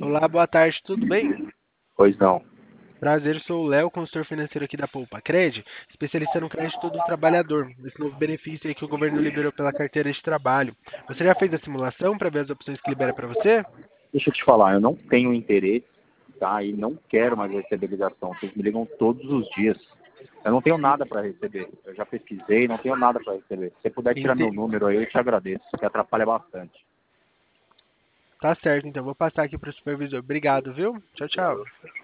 Olá, boa tarde, tudo bem? Pois não. Prazer, sou o Léo, consultor financeiro aqui da Poupa Cred, especialista no crédito do trabalhador, esse novo benefício aí que o governo liberou pela carteira de trabalho. Você já fez a simulação para ver as opções que libera para você? Deixa eu te falar, eu não tenho interesse, tá? E não quero mais receber ligação. Vocês me ligam todos os dias. Eu não tenho nada para receber. Eu já pesquisei, não tenho nada para receber. Se você puder tirar meu Ente- número aí, eu te agradeço, que atrapalha bastante. Tá certo, então vou passar aqui para o supervisor. Obrigado, viu? Tchau, tchau.